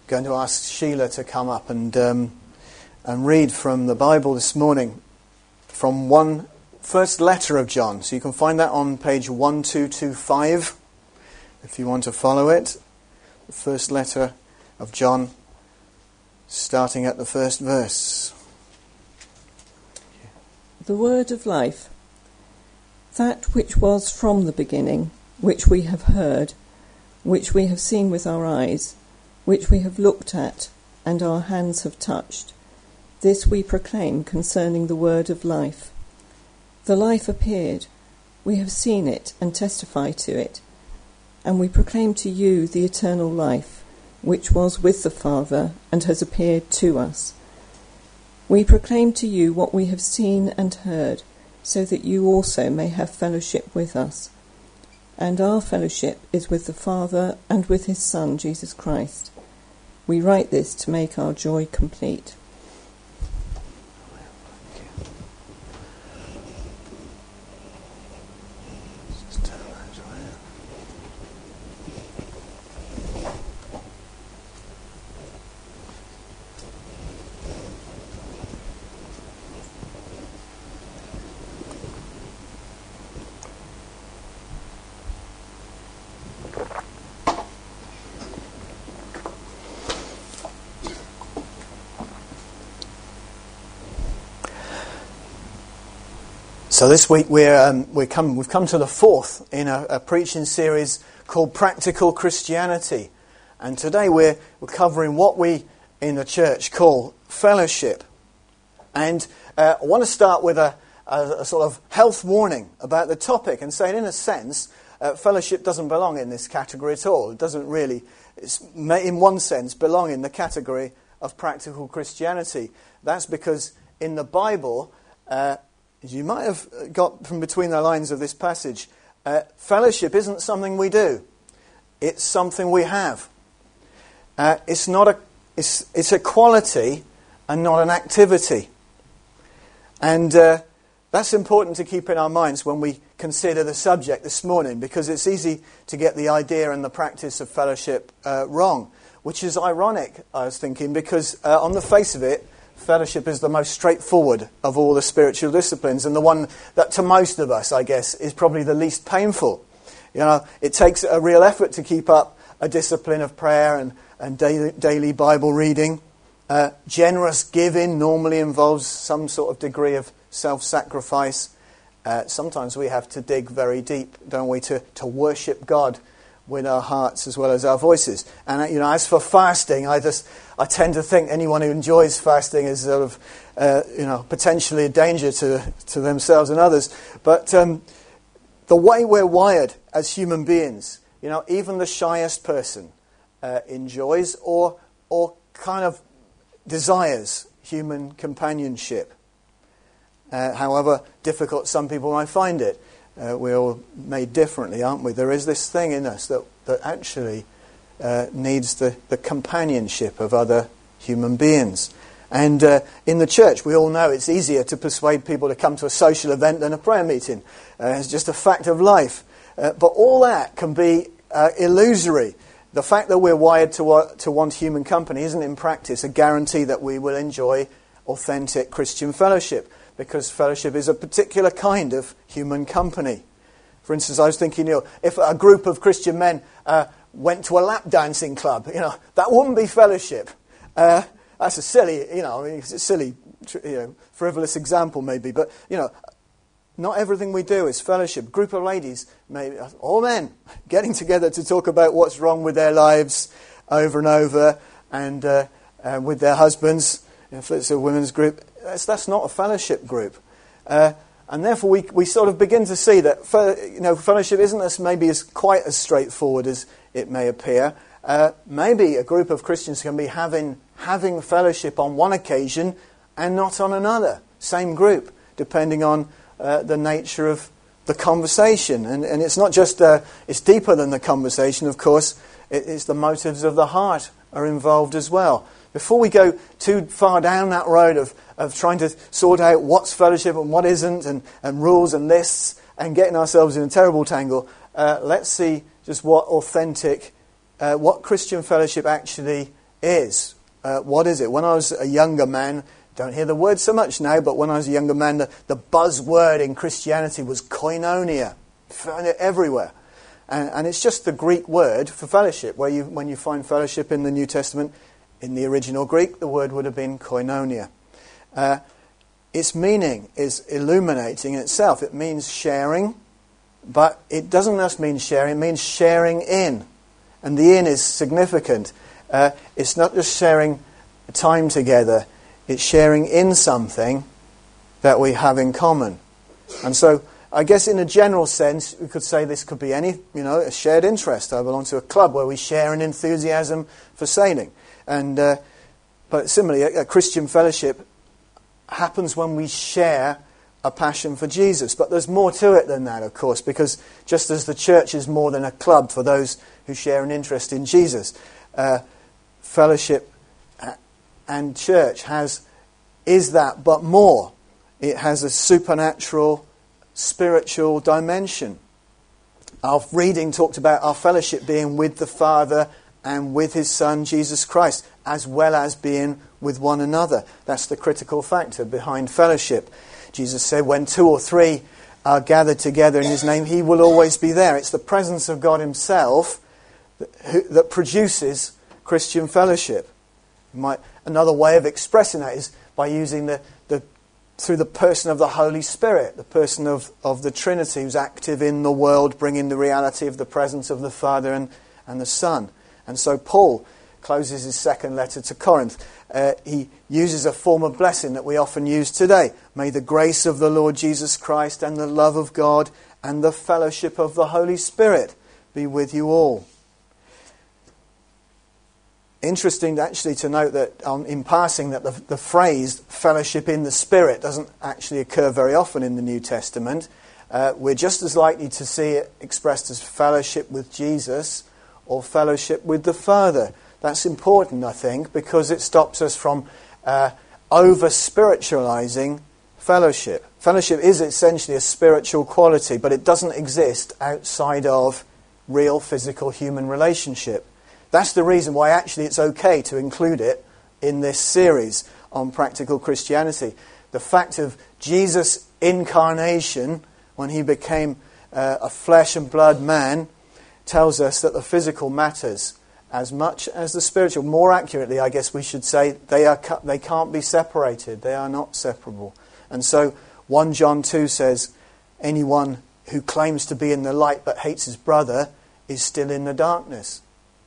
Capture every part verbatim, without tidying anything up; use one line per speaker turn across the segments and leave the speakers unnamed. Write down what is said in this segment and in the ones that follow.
going to ask Sheila to come up and um, and read from the Bible this morning, from one first letter of John. So you can find that on page one two two five, if you want to follow it. The first letter of John, starting at the first verse.
The word of life, that which was from the beginning, which we have heard, which we have seen with our eyes, which we have looked at, and our hands have touched. This we proclaim concerning the word of life. The life appeared, we have seen it and testify to it, and we proclaim to you the eternal life, which was with the Father and has appeared to us. We proclaim to you what we have seen and heard, so that you also may have fellowship with us. And our fellowship is with the Father and with his Son, Jesus Christ. We write this to make our joy complete.
So this week we're um, we're come we've come to the fourth in a, a preaching series called Practical Christianity, and today we're we're covering what we in the church call fellowship. And uh, I want to start with a, a, a sort of health warning about the topic, and say, in a sense, uh, fellowship doesn't belong in this category at all. It doesn't really, it's, in one sense, belong in the category of practical Christianity. That's because in the Bible, Uh, as you might have got from between the lines of this passage, uh, fellowship isn't something we do. It's something we have. Uh, it's not a. It's it's a quality and not an activity. And uh, that's important to keep in our minds when we consider the subject this morning, because it's easy to get the idea and the practice of fellowship uh, wrong, which is ironic, I was thinking, because uh, on the face of it, fellowship is the most straightforward of all the spiritual disciplines, and the one that to most of us, I guess, is probably the least painful. You know, it takes a real effort to keep up a discipline of prayer and, and daily, daily Bible reading. Uh, generous giving normally involves some sort of degree of self-sacrifice. Uh, sometimes we have to dig very deep, don't we, to, to worship God with our hearts as well as our voices. And you know, as for fasting, I just I tend to think anyone who enjoys fasting is sort of uh, you know potentially a danger to to themselves and others. But um, the way we're wired as human beings, you know, even the shyest person uh, enjoys or or kind of desires human companionship. Uh, however difficult some people might find it. Uh, we're all made differently, aren't we? There is this thing in us that, that actually uh, needs the, the companionship of other human beings. And uh, in the church, we all know it's easier to persuade people to come to a social event than a prayer meeting. Uh, it's just a fact of life. Uh, but all that can be uh, illusory. The fact that we're wired to, uh, to want human company isn't in practice a guarantee that we will enjoy authentic Christian fellowship, because fellowship is a particular kind of human company. For instance, I was thinking, you know, if a group of Christian men uh, went to a lap dancing club, you know, that wouldn't be fellowship. Uh, that's a silly, you know, I mean, it's a silly, you know, frivolous example maybe, but, you know, not everything we do is fellowship. A group of ladies, maybe, or men, getting together to talk about what's wrong with their lives over and over, and uh, uh, with their husbands. If it's a women's group, that's, that's not a fellowship group. Uh, and therefore we we sort of begin to see that you know fellowship isn't as maybe as quite as straightforward as it may appear. Uh, maybe a group of Christians can be having having fellowship on one occasion and not on another. Same group, depending on uh, the nature of the conversation. And, and it's not just, uh, it's deeper than the conversation, of course. It, it's the motives of the heart are involved as well. Before we go too far down that road of, of trying to sort out what's fellowship and what isn't, and, and rules and lists, and getting ourselves in a terrible tangle, uh, let's see just what authentic, uh, what Christian fellowship actually is. Uh, what is it? When I was a younger man, don't hear the word so much now, but when I was a younger man, the, the buzzword in Christianity was koinonia. Found it everywhere. And, and it's just the Greek word for fellowship. Where you, when you find fellowship in the New Testament, in the original Greek, the word would have been koinonia. Uh, its meaning is illuminating in itself. It means sharing, but it doesn't just mean sharing, it means sharing in. And the in is significant. Uh, it's not just sharing time together, it's sharing in something that we have in common. And so, I guess in a general sense, we could say this could be any, you know, a shared interest. I belong to a club where we share an enthusiasm for sailing. And uh, but similarly, a, a Christian fellowship happens when we share a passion for Jesus. But there's more to it than that, of course, because just as the church is more than a club for those who share an interest in Jesus, uh, fellowship and church has is that, but more. It has a supernatural, spiritual dimension. Our reading talked about our fellowship being with the Father and with His Son, Jesus Christ, as well as being with one another. That's the critical factor behind fellowship. Jesus said, when two or three are gathered together in His name, He will always be there. It's the presence of God Himself that, that produces Christian fellowship. Might, another way of expressing that is by using the, the through the person of the Holy Spirit, the person of, of the Trinity who's active in the world, bringing the reality of the presence of the Father and, and the Son. And so Paul closes his second letter to Corinth. Uh, he uses a form of blessing that we often use today. May the grace of the Lord Jesus Christ and the love of God and the fellowship of the Holy Spirit be with you all. Interesting actually to note that um, in passing that the, the phrase fellowship in the Spirit doesn't actually occur very often in the New Testament. Uh, we're just as likely to see it expressed as fellowship with Jesus or fellowship with the Father. That's important, I think, because it stops us from uh, over-spiritualizing fellowship. Fellowship is essentially a spiritual quality, but it doesn't exist outside of real physical human relationship. That's the reason why actually it's okay to include it in this series on practical Christianity. The fact of Jesus' incarnation, when He became uh, a flesh and blood man, tells us that the physical matters as much as the spiritual. More accurately, I guess we should say, they are they can't be separated. They are not separable. And so First John two says, anyone who claims to be in the light but hates his brother is still in the darkness.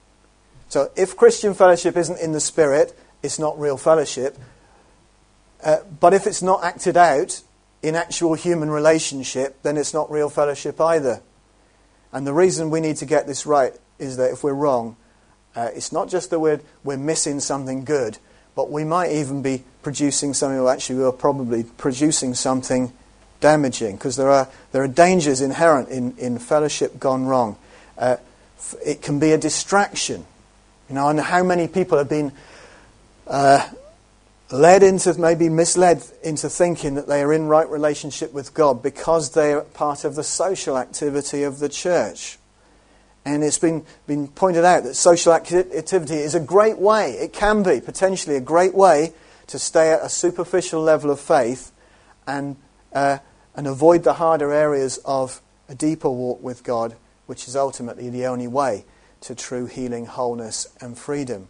So if Christian fellowship isn't in the Spirit, it's not real fellowship. Uh, but if it's not acted out in actual human relationship, then it's not real fellowship either. And the reason we need to get this right is that if we're wrong, uh, it's not just that we're, we're missing something good, but we might even be producing something, or actually we're probably producing something damaging, because there are there are dangers inherent in, in fellowship gone wrong. Uh, it can be a distraction. You know, and how many people have been uh, led into, maybe misled into thinking that they are in right relationship with God because they are part of the social activity of the church. And it's been, been pointed out that social activity is a great way, it can be potentially a great way to stay at a superficial level of faith and, uh, and avoid the harder areas of a deeper walk with God, which is ultimately the only way to true healing, wholeness and freedom.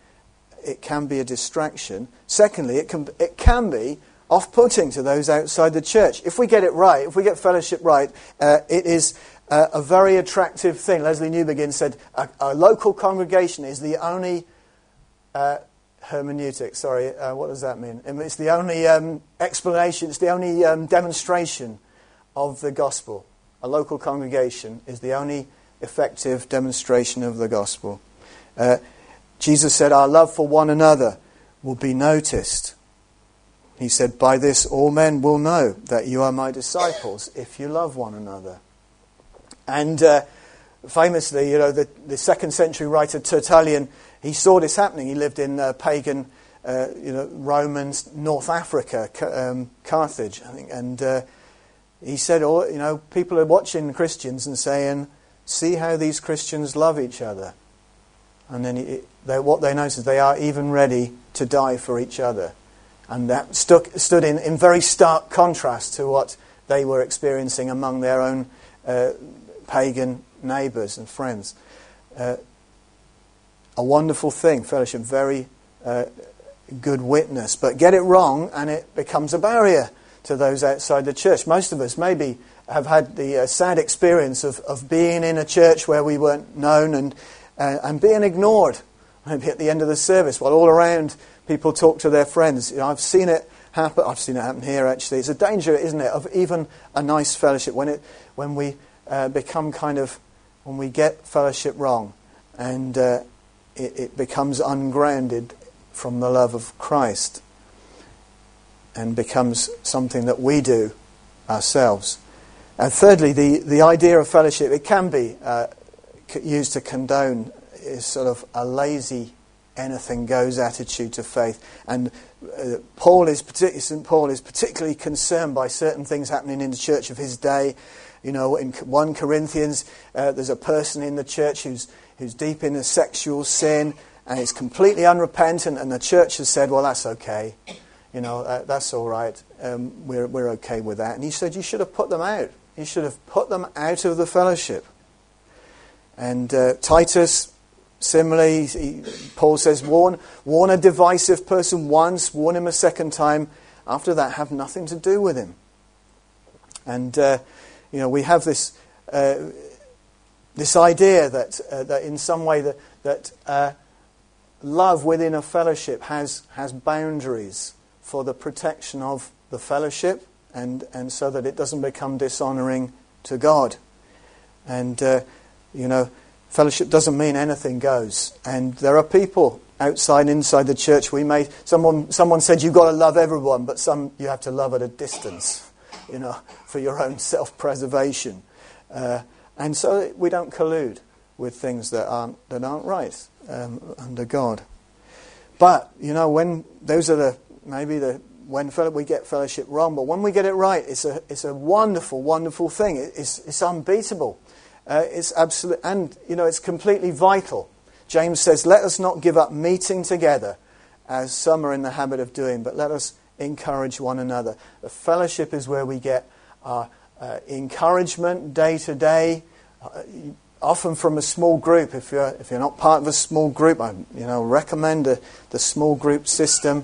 It can be a distraction. Secondly, it can it can be off-putting to those outside the church. If we get it right, if we get fellowship right, uh, it is uh, a very attractive thing. Leslie Newbegin said, a, a local congregation is the only uh, hermeneutic, sorry, uh, what does that mean? It's the only um, explanation, it's the only um, demonstration of the gospel. A local congregation is the only effective demonstration of the gospel. Uh, Jesus said, our love for one another will be noticed. He said, by this all men will know that you are my disciples if you love one another. And uh, famously, you know, the, the second century writer Tertullian, he saw this happening. He lived in uh, pagan, uh, you know, Roman North Africa, um, Carthage, I think. And uh, he said, oh, you know, people are watching Christians and saying, see how these Christians love each other. And then it, they, what they notice is they are even ready to die for each other. And that stuck, stood in, in very stark contrast to what they were experiencing among their own uh, pagan neighbours and friends. Uh, a wonderful thing, fellowship, very uh, good witness. But get it wrong and it becomes a barrier to those outside the church. Most of us maybe have had the uh, sad experience of, of being in a church where we weren't known and, uh, and being ignored. Maybe at the end of the service, while all around people talk to their friends. You know, I've seen it happen. I've seen it happen here. Actually, it's a danger, isn't it, of even a nice fellowship when it when we uh, become kind of when we get fellowship wrong, and uh, it, it becomes ungrounded from the love of Christ, and becomes something that we do ourselves. And thirdly, the the idea of fellowship, it can be uh, used to condone is sort of a lazy, anything goes attitude to faith. And uh, Paul is particularly Saint Paul is particularly concerned by certain things happening in the church of his day. You know, in First Corinthians, uh, there's a person in the church who's who's deep in a sexual sin and is completely unrepentant, and the church has said, "Well, that's okay. You know, uh, that's all right. Um, we're we're okay with that." And he said, "You should have put them out. You should have put them out of the fellowship." And uh, Titus. Similarly, he, Paul says, warn, warn a divisive person once, warn him a second time. After that, have nothing to do with him. And, uh, you know, we have this uh, this idea that uh, that in some way that, that uh, love within a fellowship has, has boundaries for the protection of the fellowship, and, and so that it doesn't become dishonouring to God. And, uh, you know, fellowship doesn't mean anything goes, and there are people outside and inside the church. We may someone someone said you've got to love everyone, but some you have to love at a distance, you know, for your own self-preservation, uh, and so we don't collude with things that aren't that aren't right um, under God. But you know, when those are the maybe the when we get fellowship wrong, but when we get it right, it's a it's a wonderful, wonderful thing. It's it's unbeatable. Uh, it's absolute, and you know it's completely vital. James says, "Let us not give up meeting together, as some are in the habit of doing, but let us encourage one another." The fellowship is where we get our uh, encouragement day to day, uh, often from a small group. If you're if you're not part of a small group, I you know recommend a, the small group system.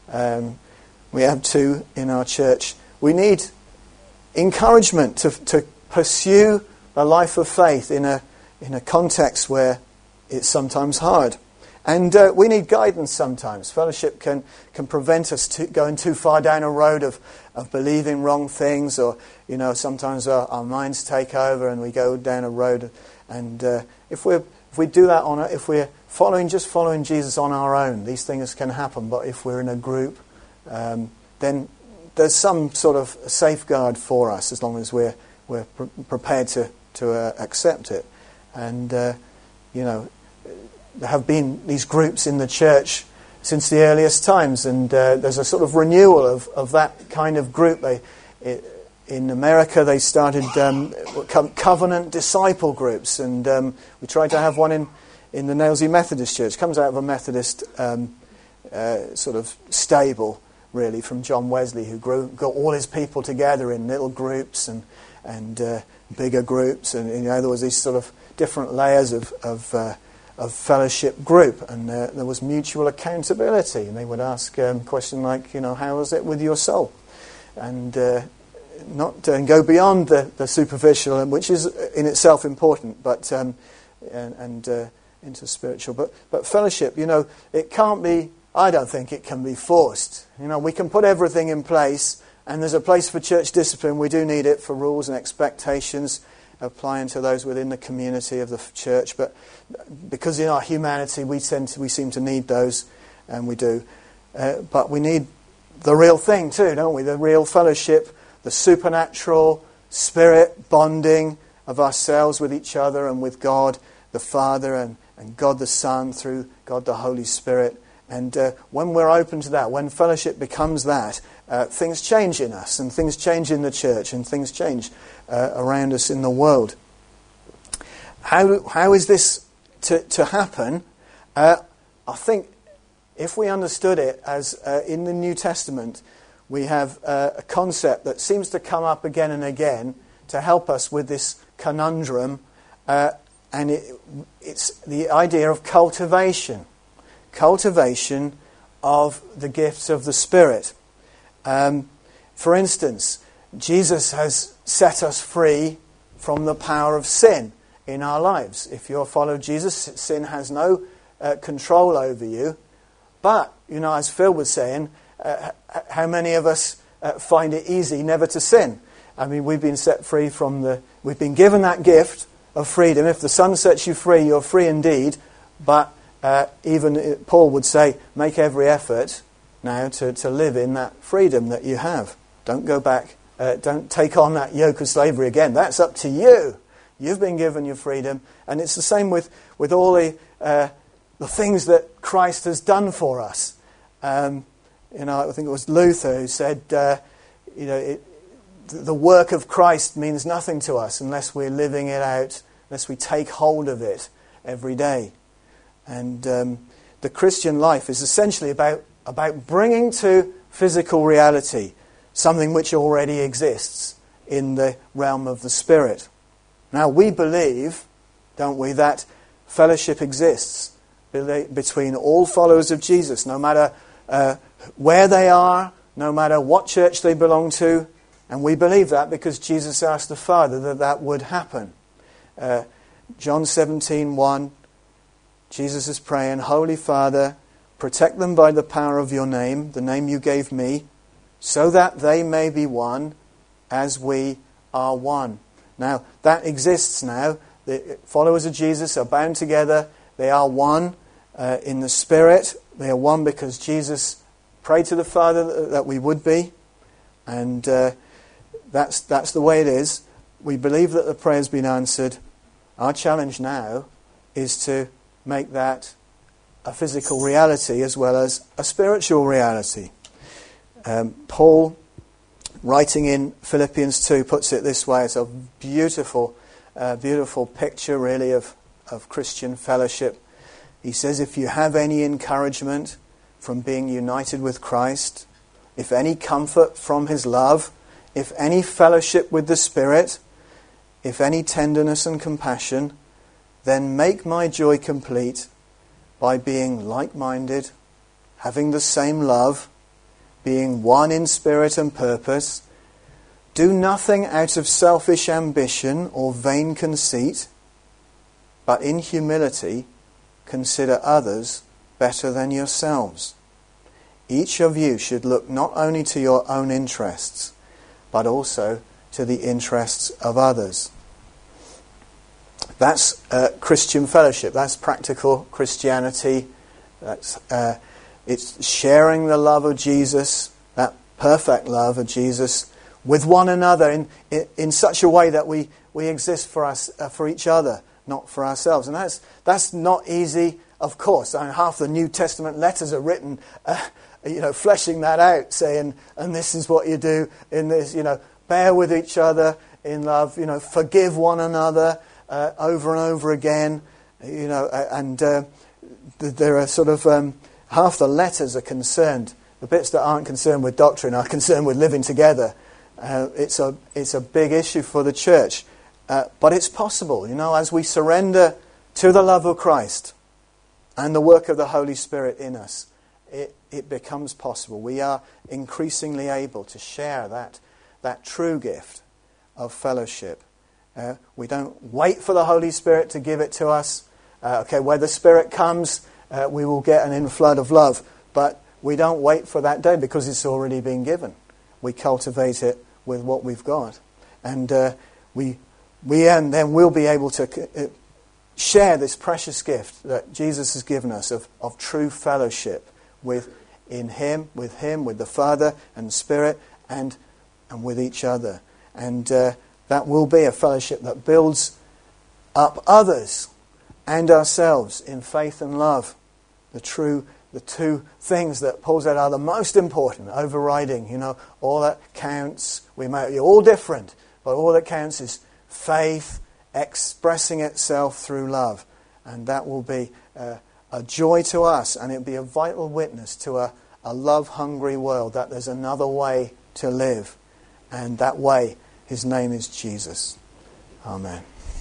Um, we have two in our church. We need encouragement to to pursue a life of faith in a in a context where it's sometimes hard. And uh, we need guidance sometimes. Fellowship can, can prevent us to going too far down a road of, of believing wrong things, or, you know, sometimes our, our minds take over and we go down a road. And uh, if we if we do that on a, if we're following just following Jesus on our own, these things can happen. But if we're in a group, um, then there's some sort of safeguard for us as long as we're we're pre- prepared to to uh, accept it. And, uh, you know, there have been these groups in the church since the earliest times, and uh, there's a sort of renewal of, of that kind of group. They, it, in America, they started um, covenant disciple groups, and um, we tried to have one in, in the Nailsea Methodist Church. It comes out of a Methodist um, uh, sort of stable, really, from John Wesley, who grew, got all his people together in little groups and and uh, bigger groups, and you know there was these sort of different layers of of, uh, of fellowship group, and uh, there was mutual accountability. And they would ask um, a question like, you know, how is it with your soul, and uh, not uh, and go beyond the, the superficial, which is in itself important, but um, and, and uh, into spiritual. But but fellowship, you know, it can't be. I don't think it can be forced. You know, we can put everything in place. And there's a place for church discipline. We do need it for rules and expectations applying to those within the community of the church. But because in our humanity we tend to, we seem to need those, and we do. Uh, but we need the real thing too, don't we? The real fellowship, the supernatural spirit bonding of ourselves with each other and with God the Father and, and God the Son through God the Holy Spirit. And uh, when we're open to that, when fellowship becomes that, uh, things change in us, and things change in the church, and things change uh, around us in the world. How how is this to, to happen? Uh, I think if we understood it as uh, in the New Testament, we have uh, a concept that seems to come up again and again to help us with this conundrum, uh, and it, it's the idea of cultivation. Cultivation of the gifts of the Spirit. Um, for instance, Jesus has set us free from the power of sin in our lives. If you follow Jesus, sin has no uh, control over you. But, you know, as Phil was saying, uh, how many of us uh, find it easy never to sin? I mean, we've been set free from the... We've been given that gift of freedom. If the Son sets you free, you're free indeed. But uh, even Paul would say, make every effort now to, to live in that freedom that you have. Don't go back. Uh, don't take on that yoke of slavery again. That's up to you. You've been given your freedom. And it's the same with, with all the... Uh, the things that Christ has done for us. Um, you know, I think it was Luther who said, uh, you know, it, the work of Christ means nothing to us unless we're living it out, unless we take hold of it every day. And um, the Christian life is essentially about, about bringing to physical reality something which already exists in the realm of the Spirit. Now, we believe, don't we, that fellowship exists between all followers of Jesus, no matter uh, where they are, no matter what church they belong to. And we believe that because Jesus asked the Father that that would happen. Uh, John seventeen one, Jesus is praying, Holy Father, protect them by the power of your name, the name you gave me, so that they may be one as we are one. Now, that exists now. The followers of Jesus are bound together. They are one uh, in the Spirit. They are one because Jesus prayed to the Father that we would be. And uh, that's that's the way it is. We believe that the prayer has been answered. Our challenge now is to make that a physical reality as well as a spiritual reality. Um, Paul, writing in Philippians two, puts it this way. It's a beautiful, uh, beautiful picture, really, of, of Christian fellowship. He says, if you have any encouragement from being united with Christ, if any comfort from his love, if any fellowship with the Spirit, if any tenderness and compassion, then make my joy complete by being like-minded, having the same love, being one in spirit and purpose. Do nothing out of selfish ambition or vain conceit, but in humility consider others better than yourselves. Each of you should look not only to your own interests, but also to the interests of others. That's uh, Christian fellowship. That's practical Christianity. That's uh, it's sharing the love of Jesus, that perfect love of Jesus, with one another in in, in such a way that we, we exist for us uh, for each other, not for ourselves. And that's that's not easy, of course. I mean, half the New Testament letters are written, uh, you know, fleshing that out, saying, and this is what you do in this, you know, bear with each other in love, you know, forgive one another uh, over and over again, you know, and uh, there are sort of um, half the letters are concerned. The bits that aren't concerned with doctrine are concerned with living together. Uh, it's a it's a big issue for the church. Uh, but it's possible, you know, as we surrender to the love of Christ and the work of the Holy Spirit in us, it, it becomes possible. We are increasingly able to share that, that true gift of fellowship. Uh, we don't wait for the Holy Spirit to give it to us. Uh, okay, where the Spirit comes, uh, we will get an inflood of love. But we don't wait for that day because it's already been given. We cultivate it with what we've got. And uh, we... We and then will be able to share this precious gift that Jesus has given us of, of true fellowship with in Him, with Him, with the Father and the Spirit, and and with each other. And uh, that will be a fellowship that builds up others and ourselves in faith and love. The true, the two things that Paul said are the most important, overriding. You know, all that counts. We may be all different, but all that counts is faith expressing itself through love, and that will be uh, a joy to us, and it'll be a vital witness to a, a love-hungry world that there's another way to live. And that way, his name is Jesus. Amen.